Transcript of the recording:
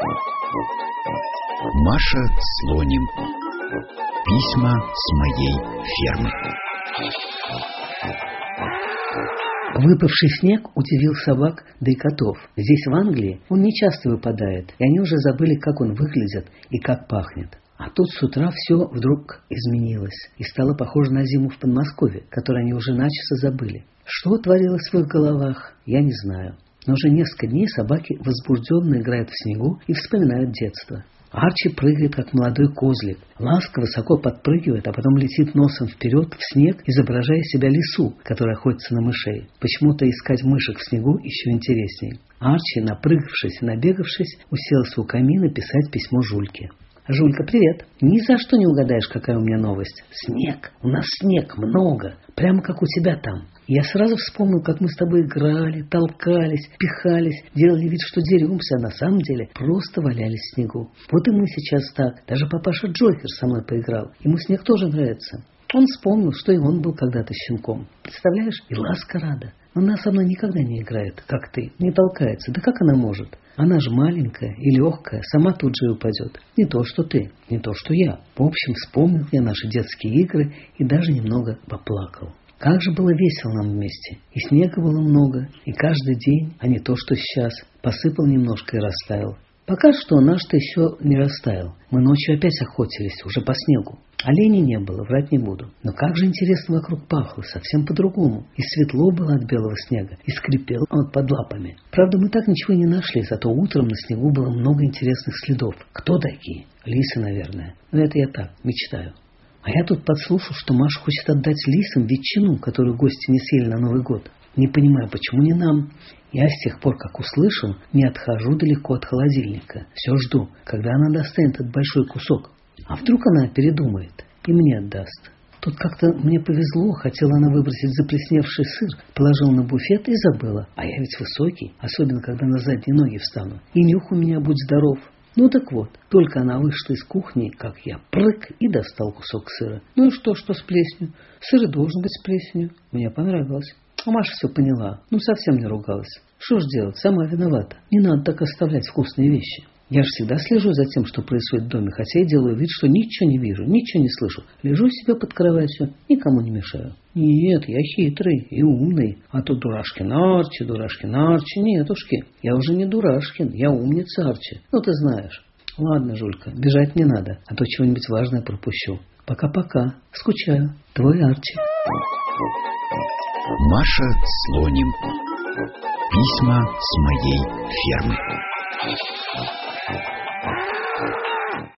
Маша Слоним. Письма с моей фермы. Выпавший снег удивил собак, да и котов. Здесь, в Англии, он не часто выпадает, и они уже забыли, как он выглядит и как пахнет. А тут с утра все вдруг изменилось и стало похоже на зиму в Подмосковье, которую они уже начисто забыли. Что творилось в их головах, я не знаю. Но уже несколько дней собаки возбужденно играют в снегу и вспоминают детство. Арчи прыгает, как молодой козлик. Ласка высоко подпрыгивает, а потом летит носом вперед в снег, изображая себя лису, которая охотится на мышей. Почему-то искать мышек в снегу еще интереснее. Арчи, напрыгавшись и набегавшись, уселся у камина писать письмо Жульке. «Жулька, привет. Ни за что не угадаешь, какая у меня новость. Снег. У нас снег много. Прямо как у тебя там. Я сразу вспомнил, как мы с тобой играли, толкались, пихались, делали вид, что деремся, а на самом деле просто валялись в снегу. Вот и мы сейчас так. Даже папаша Джокер со мной поиграл. Ему снег тоже нравится. Он вспомнил, что и он был когда-то щенком. Представляешь? И Ласка рада. Она со мной никогда не играет, как ты, не толкается. Да как она может? Она же маленькая и легкая, сама тут же упадет. Не то, что ты, не то, что я. В общем, вспомнил я наши детские игры и даже немного поплакал. Как же было весело нам вместе. И снега было много, и каждый день, а не то, что сейчас, посыпал немножко и растаял. Пока что наш-то еще не растаял. Мы ночью опять охотились, уже по снегу. Оленей не было, врать не буду. Но как же интересно вокруг пахло, совсем по-другому. И светло было от белого снега, и скрипел он под лапами. Правда, мы так ничего и не нашли, зато утром на снегу было много интересных следов. Кто такие? Лисы, наверное. Но это я так, мечтаю. А я тут подслушал, что Маша хочет отдать лисам ветчину, которую гости не съели на Новый год. Не понимаю, почему не нам. Я с тех пор, как услышал, не отхожу далеко от холодильника. Все жду, когда она достанет этот большой кусок. А вдруг она передумает и мне отдаст? Тут как-то мне повезло, хотела она выбросить заплесневший сыр, положила на буфет и забыла. А я ведь высокий, особенно когда на задние ноги встану. И нюх у меня, будь здоров. Ну так вот, только она вышла из кухни, как я прыг и достал кусок сыра. Ну и что с плесенью? Сыр и должен быть с плесенью. Мне понравилось. А Маша все поняла, совсем не ругалась. Что ж делать, сама виновата. Не надо так оставлять вкусные вещи. Я же всегда слежу за тем, что происходит в доме, хотя и делаю вид, что ничего не вижу, ничего не слышу. Лежу себе под кроватью, никому не мешаю. Нет, я хитрый и умный. А то дурашкин Арчи. Нетушки, я уже не дурашкин, я умница Арчи. Ну ты знаешь. Ладно, Жулька, бежать не надо, а то чего-нибудь важное пропущу. Пока-пока, скучаю. Твой Арчи. Маша Слоним. Письма с моей фермы.